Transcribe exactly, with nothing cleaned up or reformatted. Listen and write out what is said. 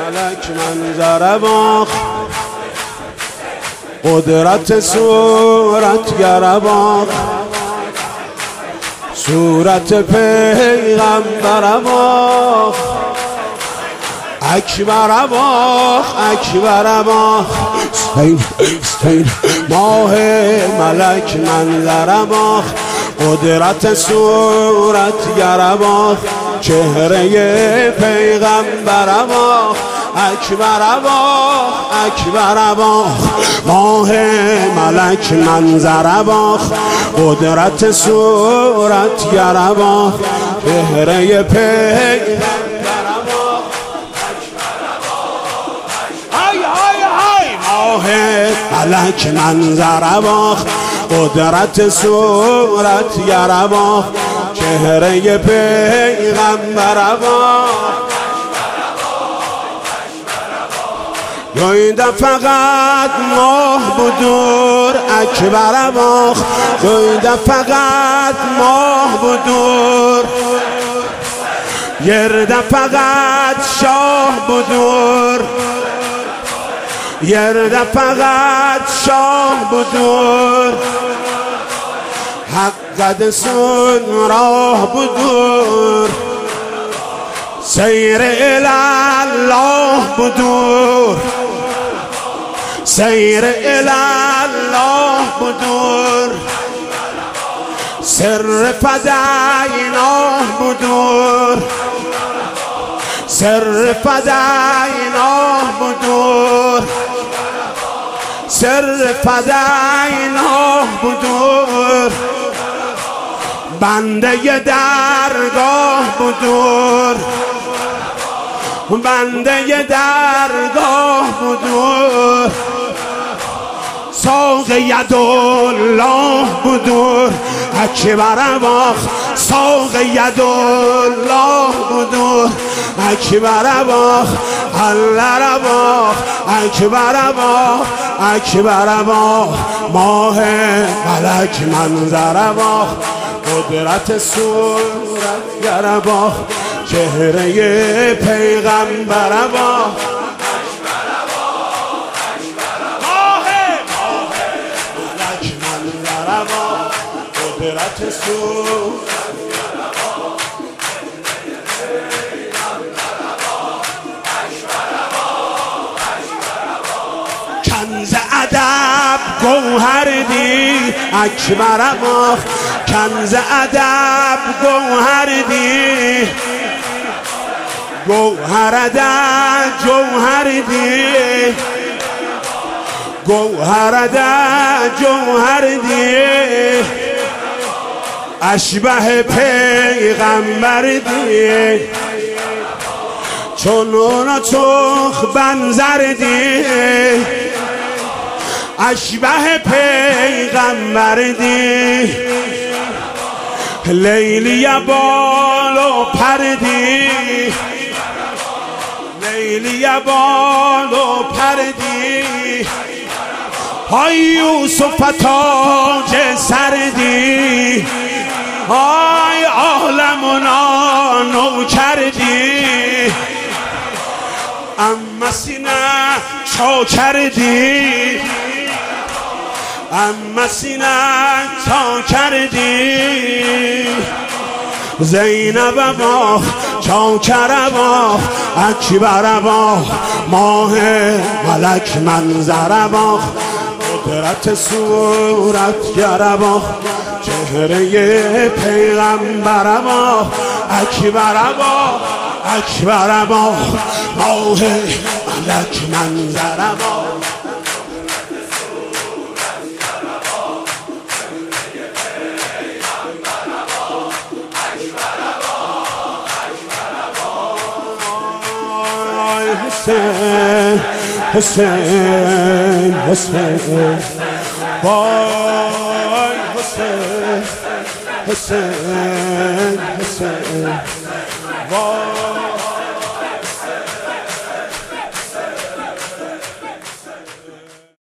ملک منظر باخت قدرت صورتگر باخت صورت پیغمبر باخت اکبر باخت اکبر باخت استین استین ماه ملک منظر باخت قدرت صورتگر باخت چهره پیغمبر باخت اکبر باخت اکبر باخت ماه ملک منظر باخت قدرت صورتگر باخت چهره پیغمبر باخت های های های ماه ملک منظر باخت قدرت صورتگر باخت چهره پیغمبر باخت جویده فقط ماه بدور اکبر باخت جویده فقط ماه بدور گرده فقط شاه بدور گرده فقط شاه بدور حق قد سن راه بدور سیر الله بدور سیر الله بدور سر فداینا بدور سر فداینا بدور سر فداینا بدور بنده درگاه بدور بنده درگاه بدور ساق یدالله بدور اکبر باخت ساق یدالله بدور اکبر باخت الله را باخت اکبر باخت اکبر باخت ماه ملک منظر باخت قدرت صورتگر باخت چهره پیغمبر باخت ماه ملک منظر باخت قدرت صورتگر باخت کنز ادب گوهر دی اکبر باخت کنز ادب گوهر دی گوهر ادب جوهر دی گوهر ادب جوهر دی اشبه پیغمبر دی چونون و چخ بنظر دی اشبه پیغمبر دی لیلی بال و پردی لیلی بال و پردی های یوسف تاج سردی های عالمنا نو کردی اما سینه چا کردی اما سینه تا کردی زینب باخت چاکر باخت اکبر باخت ماه ملک منظر باخت قدرت صورتگر باخت چهره پیغمبر باخت اکبر باخت اکبر باخت ماه ملک منظر باخت حسین حسین حسین وای حسین حسین حسین وای